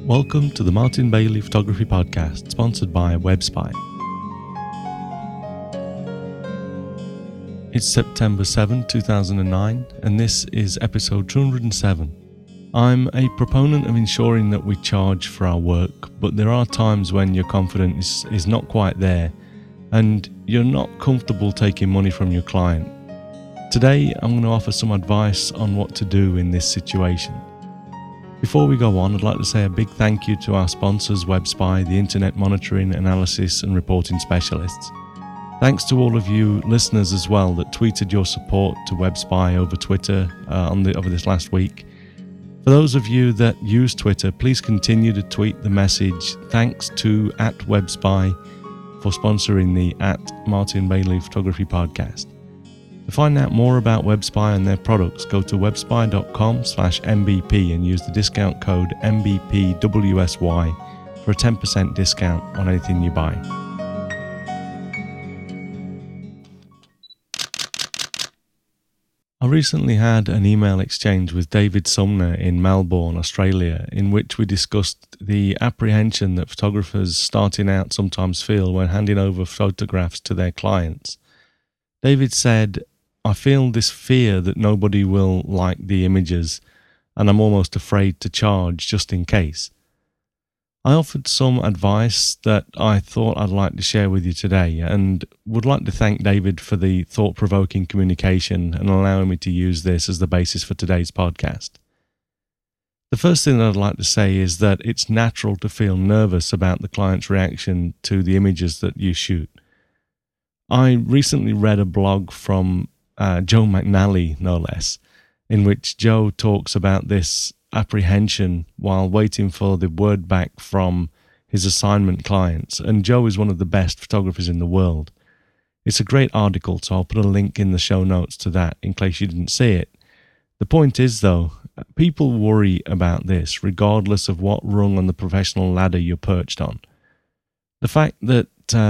Welcome to the Martin Bailey Photography Podcast, sponsored by WebSpy. It's September 7, 2009, and this is episode 207. I'm a proponent of ensuring that we charge for our work, but there are times when your confidence is not quite there, and you're not comfortable taking money from your client. Today, I'm going to offer some advice on what to do in this situation. Before we go on, I'd like to say a big thank you to our sponsors, WebSpy, the Internet Monitoring, Analysis and Reporting Specialists. Thanks to all of you listeners as well that tweeted your support to WebSpy over Twitter over this last week. For those of you that use Twitter, please continue to tweet the message thanks to @WebSpy for sponsoring the @Martin Bailey Photography Podcast. To find out more about WebSpy and their products, go to webspy.com/mbp and use the discount code MBPWSY for a 10% discount on anything you buy. I recently had an email exchange with David Sumner in Melbourne, Australia, in which we discussed the apprehension that photographers starting out sometimes feel when handing over photographs to their clients. David said, "I feel this fear that nobody will like the images, and I'm almost afraid to charge just in case." I offered some advice that I thought I'd like to share with you today, and would like to thank David for the thought-provoking communication and allowing me to use this as the basis for today's podcast. The first thing that I'd like to say is that it's natural to feel nervous about the client's reaction to the images that you shoot. I recently read a blog from Joe McNally, no less, in which Joe talks about this apprehension while waiting for the word back from his assignment clients, and Joe is one of the best photographers in the world. It's a great article, so I'll put a link in the show notes to that in case you didn't see it. The point is, though, people worry about this regardless of what rung on the professional ladder you're perched on. The fact that,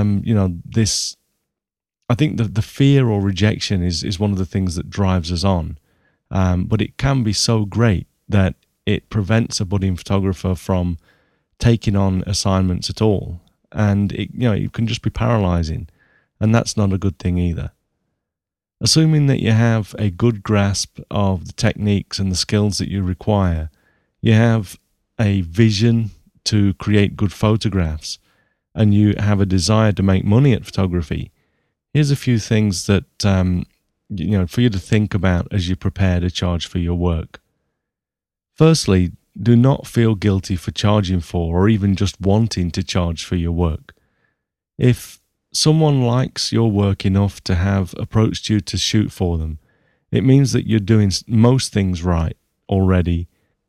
I think the fear or rejection is one of the things that drives us on, but it can be so great that it prevents a budding photographer from taking on assignments at all, and it can just be paralyzing, and that's not a good thing either. Assuming that you have a good grasp of the techniques and the skills that you require, you have a vision to create good photographs, and you have a desire to make money at photography, here's a few things that, for you to think about as you prepare to charge for your work. Firstly, do not feel guilty for charging for or even just wanting to charge for your work. If someone likes your work enough to have approached you to shoot for them, it means that you're doing most things right already.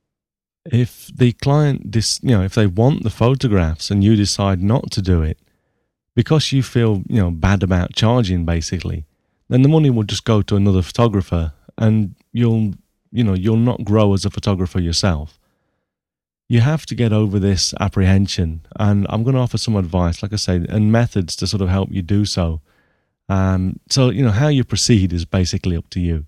If the client, if they want the photographs and you decide not to do it, because you feel, bad about charging basically, then the money will just go to another photographer and you'll not grow as a photographer yourself. You have to get over this apprehension, and I'm going to offer some advice, like I say, and methods to sort of help you do so. How you proceed is basically up to you.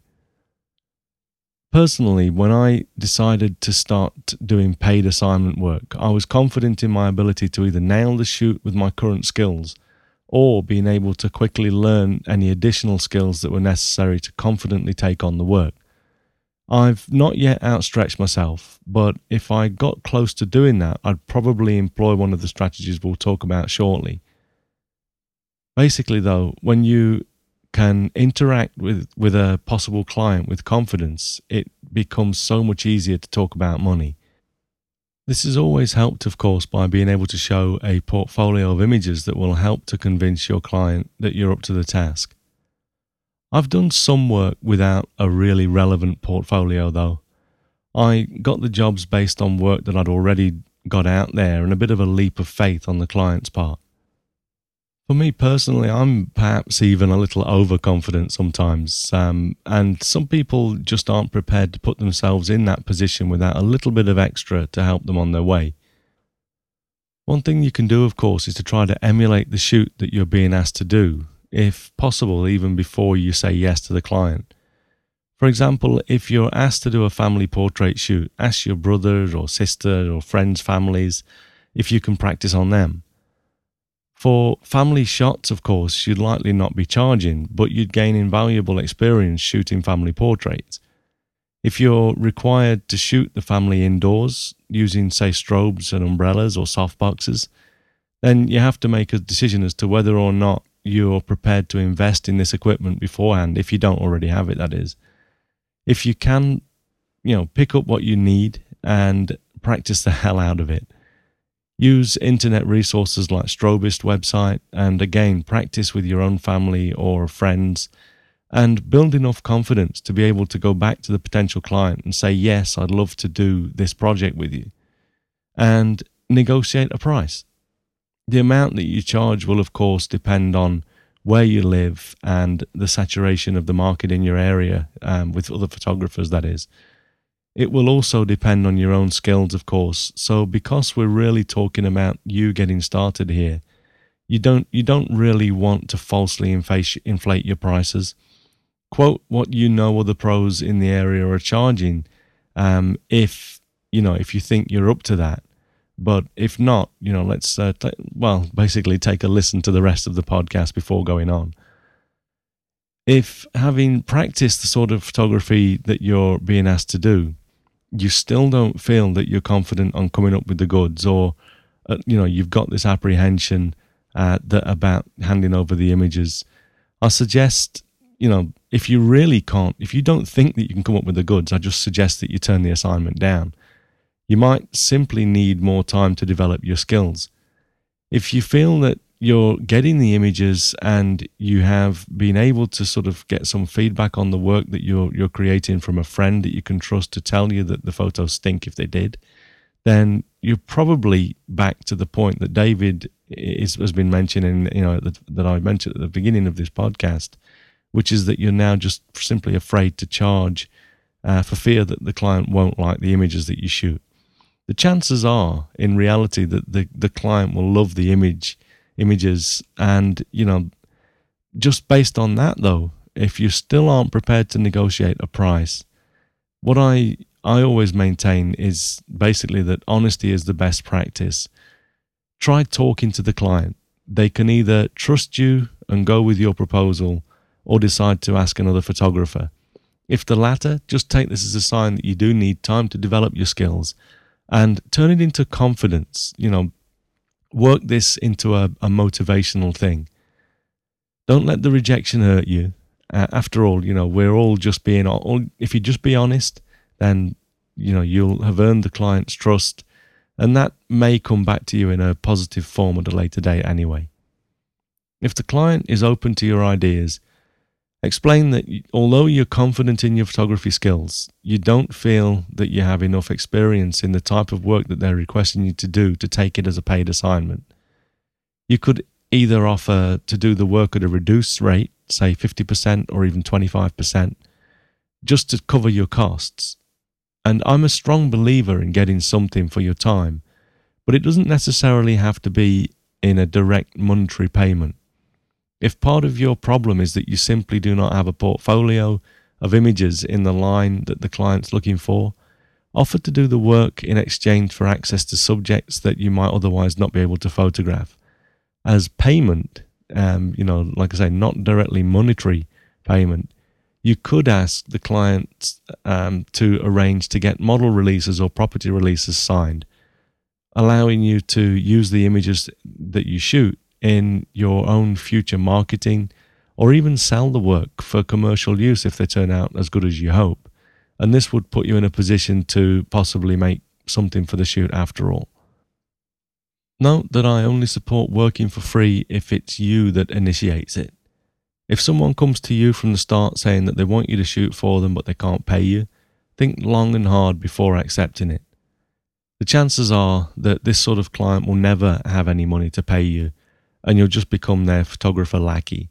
Personally, when I decided to start doing paid assignment work, I was confident in my ability to either nail the shoot with my current skills or being able to quickly learn any additional skills that were necessary to confidently take on the work. I've not yet outstretched myself, but if I got close to doing that, I'd probably employ one of the strategies we'll talk about shortly. Basically, though, when you can interact with a possible client with confidence, it becomes so much easier to talk about money. This is always helped, of course, by being able to show a portfolio of images that will help to convince your client that you're up to the task. I've done some work without a really relevant portfolio, though. I got the jobs based on work that I'd already got out there and a bit of a leap of faith on the client's part. For me personally, I'm perhaps even a little overconfident sometimes, and some people just aren't prepared to put themselves in that position without a little bit of extra to help them on their way. One thing you can do, of course, is to try to emulate the shoot that you're being asked to do, if possible, even before you say yes to the client. For example, if you're asked to do a family portrait shoot, ask your brother or sister or friends' families if you can practice on them. For family shots, of course, you'd likely not be charging, but you'd gain invaluable experience shooting family portraits. If you're required to shoot the family indoors using, say, strobes and umbrellas or softboxes, then you have to make a decision as to whether or not you're prepared to invest in this equipment beforehand, if you don't already have it, that is. If you can, pick up what you need and practice the hell out of it. Use internet resources like Strobist website, and again, practice with your own family or friends, and build enough confidence to be able to go back to the potential client and say, yes, I'd love to do this project with you, and negotiate a price. The amount that you charge will, of course, depend on where you live and the saturation of the market in your area, with other photographers, that is. It will also depend on your own skills, of course. So because we're really talking about you getting started here, you don't really want to falsely inflate your prices. Quote what you know other pros in the area are charging, if you think you're up to that. But if not, let's basically take a listen to the rest of the podcast before going on. If having practiced the sort of photography that you're being asked to do, you still don't feel that you're confident on coming up with the goods, or you've got this apprehension about handing over the images, I suggest, if you don't think that you can come up with the goods, I just suggest that you turn the assignment down. You might simply need more time to develop your skills. If you feel that you're getting the images and you have been able to sort of get some feedback on the work that you're creating from a friend that you can trust to tell you that the photos stink if they did, then you're probably back to the point that David has been mentioning, that I mentioned at the beginning of this podcast, which is that you're now just simply afraid to charge for fear that the client won't like the images that you shoot. The chances are, in reality, that the client will love the images, and just based on that, though, if you still aren't prepared to negotiate a price, what I always maintain is basically that honesty is the best practice. Try talking to the client. They can either trust you and go with your proposal, or decide to ask another photographer. If the latter, just take this as a sign that you do need time to develop your skills and turn it into confidence. Work this into a motivational thing. Don't let the rejection hurt you. After all, we're all just being, if you just be honest, then, you'll have earned the client's trust, and that may come back to you in a positive form at a later date anyway. If the client is open to your ideas, explain that although you're confident in your photography skills, you don't feel that you have enough experience in the type of work that they're requesting you to do to take it as a paid assignment. You could either offer to do the work at a reduced rate, say 50% or even 25%, just to cover your costs. And I'm a strong believer in getting something for your time, but it doesn't necessarily have to be in a direct monetary payment. If part of your problem is that you simply do not have a portfolio of images in the line that the client's looking for, offer to do the work in exchange for access to subjects that you might otherwise not be able to photograph. As payment, like I say, not directly monetary payment, you could ask the client to arrange to get model releases or property releases signed, allowing you to use the images that you shoot in your own future marketing, or even sell the work for commercial use if they turn out as good as you hope. And this would put you in a position to possibly make something for the shoot after all. Note that I only support working for free if it's you that initiates it. If someone comes to you from the start saying that they want you to shoot for them but they can't pay you, think long and hard before accepting it. The chances are that this sort of client will never have any money to pay you, and you'll just become their photographer lackey.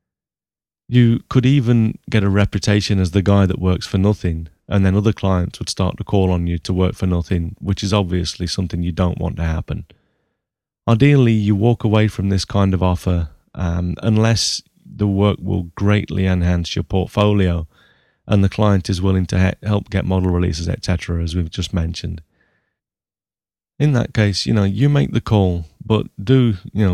You could even get a reputation as the guy that works for nothing, and then other clients would start to call on you to work for nothing, which is obviously something you don't want to happen. Ideally, you walk away from this kind of offer unless the work will greatly enhance your portfolio and the client is willing to help get model releases, etc., as we've just mentioned. In that case, you make the call, but do,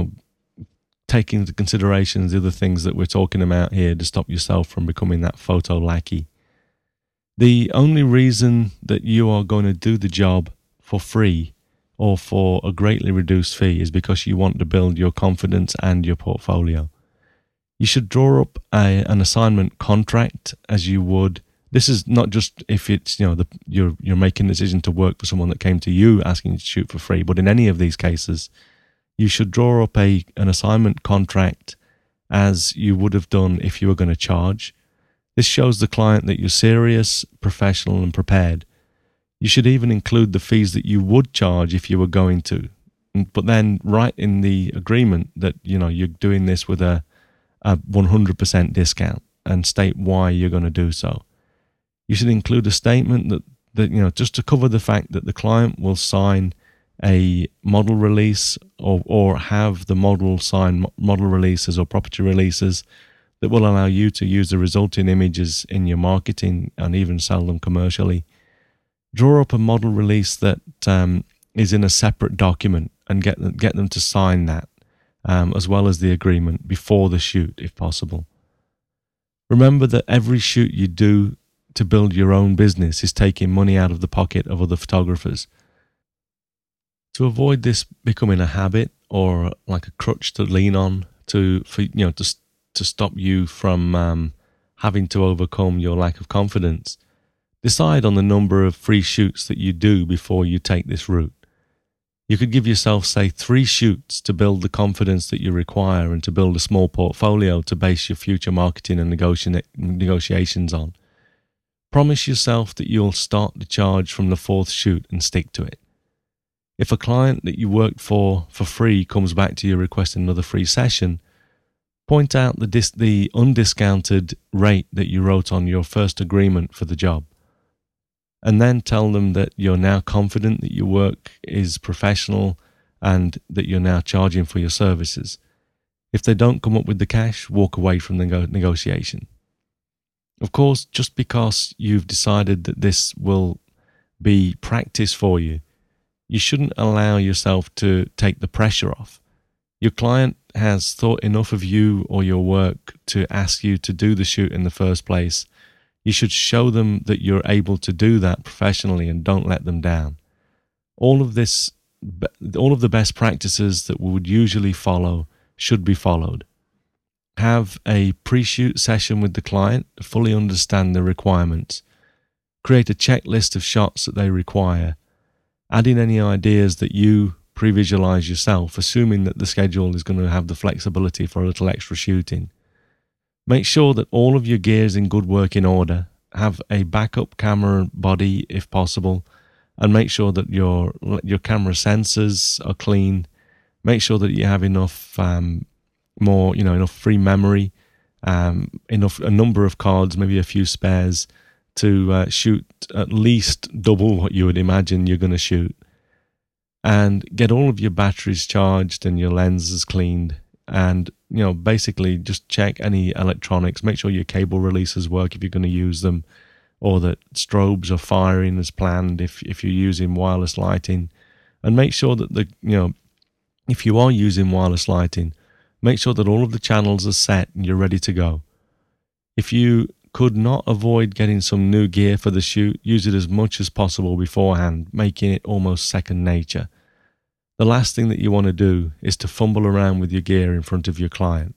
take into consideration the other things that we're talking about here to stop yourself from becoming that photo lackey. The only reason that you are going to do the job for free or for a greatly reduced fee is because you want to build your confidence and your portfolio. You should draw up an assignment contract as you would. This is not just if it's you're making a decision to work for someone that came to you asking you to shoot for free, but in any of these cases, you should draw up an assignment contract as you would have done if you were going to charge. This shows the client that you're serious, professional, and prepared. You should even include the fees that you would charge if you were going to, but then write in the agreement that you're doing this with a 100% discount and state why you're going to do so. You should include a statement that just to cover the fact that the client will sign a model release or have the model sign model releases or property releases that will allow you to use the resulting images in your marketing and even sell them commercially. Draw up a model release that is in a separate document and get them to sign that, as well as the agreement before the shoot, if possible. Remember that every shoot you do to build your own business is taking money out of the pocket of other photographers. To avoid this becoming a habit or like a crutch to lean on to stop you from having to overcome your lack of confidence, decide on the number of free shoots that you do before you take this route. You could give yourself, say, 3 shoots to build the confidence that you require and to build a small portfolio to base your future marketing and negotiations on. Promise yourself that you'll start to charge from the 4th shoot and stick to it. If a client that you worked for free comes back to you requesting another free session, point out the undiscounted rate that you wrote on your first agreement for the job, and then tell them that you're now confident that your work is professional and that you're now charging for your services. If they don't come up with the cash, walk away from the negotiation. Of course, just because you've decided that this will be practice for you, you shouldn't allow yourself to take the pressure off. Your client has thought enough of you or your work to ask you to do the shoot in the first place. You should show them that you're able to do that professionally and don't let them down. All of the best practices that we would usually follow should be followed. Have a pre-shoot session with the client to fully understand the requirements. Create a checklist of shots that they require. Add in any ideas that you pre-visualize yourself, assuming that the schedule is going to have the flexibility for a little extra shooting. Make sure that all of your gear is in good working order. Have a backup camera body if possible, and make sure that your camera sensors are clean. Make sure that you have enough enough free memory, a number of cards, maybe a few spares to shoot at least double what you would imagine you're going to shoot, and get all of your batteries charged and your lenses cleaned, and basically just check any electronics. Make sure your cable releases work if you're going to use them, or that strobes are firing as planned if you're using wireless lighting, and make sure that if you are using wireless lighting, make sure that all of the channels are set and you're ready to go. If you could not avoid getting some new gear for the shoot, use it as much as possible beforehand, making it almost second nature. The last thing that you want to do is to fumble around with your gear in front of your client.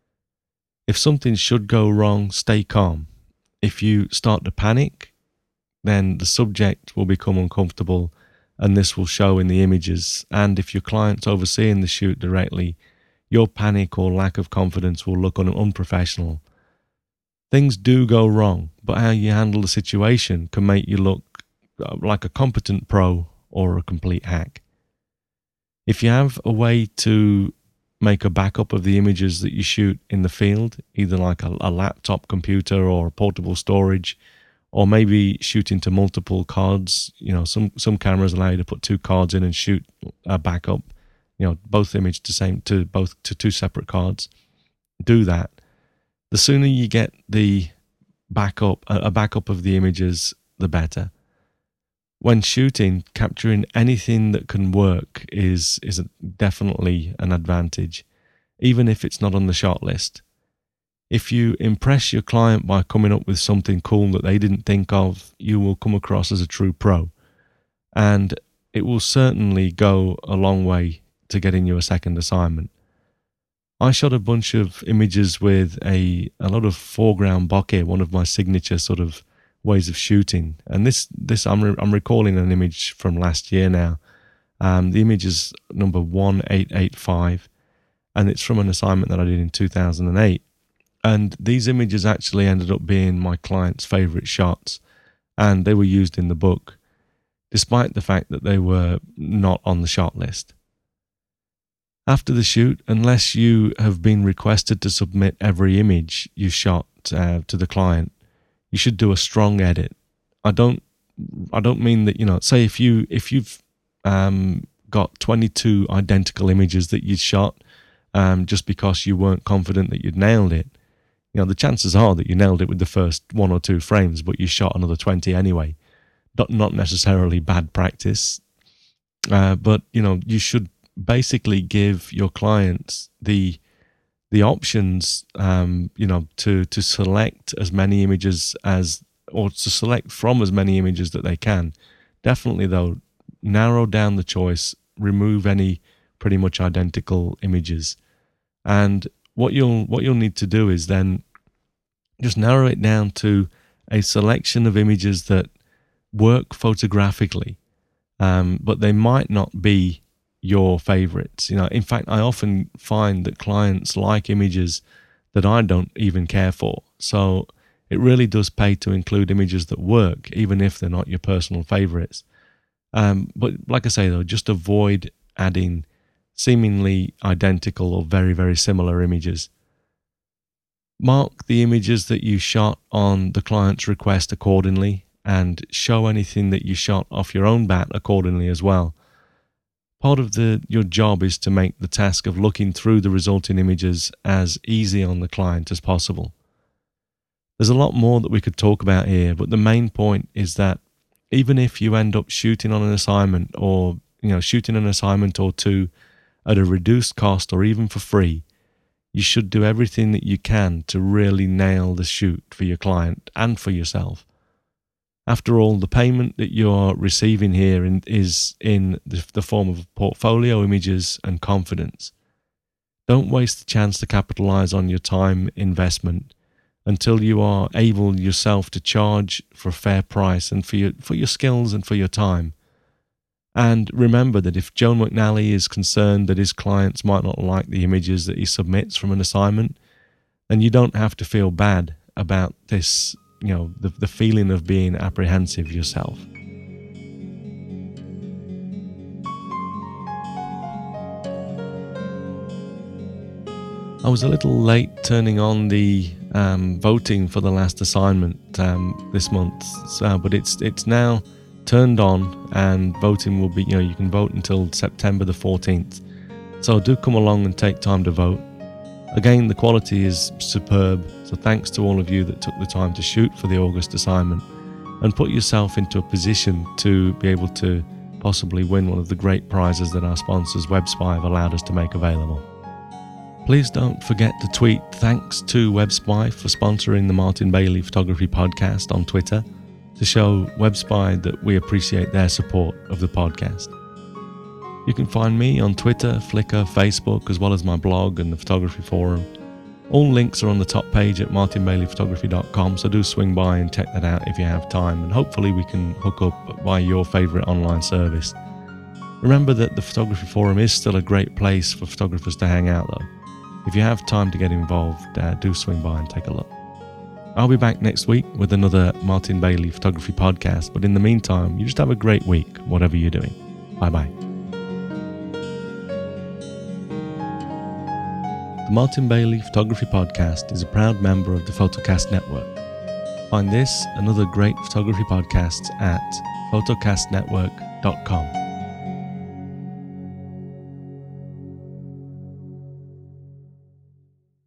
If something should go wrong, stay calm. If you start to panic, then the subject will become uncomfortable, and this will show in the images. And if your client's overseeing the shoot directly, your panic or lack of confidence will look unprofessional. Things do go wrong, but how you handle the situation can make you look like a competent pro or a complete hack. If you have a way to make a backup of the images that you shoot in the field, either like a laptop computer or a portable storage, or maybe shooting to multiple cards, some cameras allow you to put 2 cards in and shoot a backup, both image to 2 separate cards. Do that. The sooner you get the a backup of the images, the better. When shooting, capturing anything that can work is definitely an advantage, even if it's not on the shot list. If you impress your client by coming up with something cool that they didn't think of, you will come across as a true pro. And it will certainly go a long way to getting you a second assignment. I shot a bunch of images with a lot of foreground bokeh, one of my signature sort of ways of shooting. And this I'm recalling an image from last year now. The image is number 1885, and it's from an assignment that I did in 2008. And these images actually ended up being my client's favorite shots, and they were used in the book, despite the fact that they were not on the shot list. After the shoot, unless you have been requested to submit every image you shot to the client, you should do a strong edit. I don't mean that, say if you've got 22 identical images that you shot just because you weren't confident that you'd nailed it, the chances are that you nailed it with the first 1 or 2 frames, but you shot another 20 anyway. Not necessarily bad practice, but you should basically give your clients the options, to select as many images or to select from as many images that they can. Definitely though, narrow down the choice, remove any pretty much identical images, and what you'll need to do is then just narrow it down to a selection of images that work photographically, but they might not be your favorites. In fact, I often find that clients like images that I don't even care for. So it really does pay to include images that work, even if they're not your personal favorites. But like I say though, just avoid adding seemingly identical or very, very similar images. Mark the images that you shot on the client's request accordingly, and show anything that you shot off your own bat accordingly as well. Part of your job is to make the task of looking through the resulting images as easy on the client as possible. There's a lot more that we could talk about here, but the main point is that even if you end up shooting on an assignment or shooting an assignment or two at a reduced cost or even for free, you should do everything that you can to really nail the shoot for your client and for yourself. After all, the payment that you're receiving here is in the form of portfolio images and confidence. Don't waste the chance to capitalize on your time investment until you are able yourself to charge for a fair price and for your skills and for your time. And remember that if Joe McNally is concerned that his clients might not like the images that he submits from an assignment, then you don't have to feel bad about this, the feeling of being apprehensive yourself. I was a little late turning on the voting for the last assignment this month, but it's now turned on, and voting will be, you can vote until September the 14th. So do come along and take time to vote. Again, the quality is superb, so thanks to all of you that took the time to shoot for the August assignment and put yourself into a position to be able to possibly win one of the great prizes that our sponsors WebSpy have allowed us to make available. Please don't forget to tweet thanks to WebSpy for sponsoring the Martin Bailey Photography Podcast on Twitter to show WebSpy that we appreciate their support of the podcast. You can find me on Twitter, Flickr, Facebook, as well as my blog and the photography forum. All links are on the top page at martinbaileyphotography.com, so do swing by and check that out if you have time, and hopefully we can hook up by your favourite online service. Remember that the photography forum is still a great place for photographers to hang out though. If you have time to get involved, do swing by and take a look. I'll be back next week with another Martin Bailey Photography Podcast, but in the meantime, you just have a great week, whatever you're doing. Bye-bye. The Martin Bailey Photography Podcast is a proud member of the Photocast Network. Find this and other great photography podcasts at photocastnetwork.com.